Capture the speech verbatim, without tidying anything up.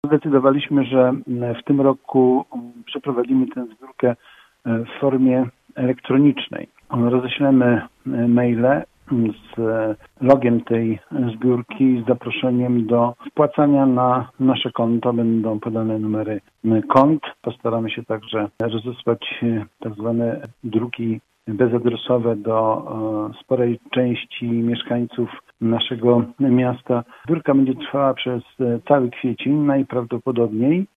Zdecydowaliśmy, że w tym roku przeprowadzimy tę zbiórkę w formie elektronicznej. Roześlemy maile z logiem tej zbiórki, z zaproszeniem do wpłacania na nasze konto. Będą podane numery kont. Postaramy się także rozesłać tak zwane druki bezadresowe do sporej części mieszkańców naszego miasta. Zbiórka będzie trwała przez cały kwiecień najprawdopodobniej.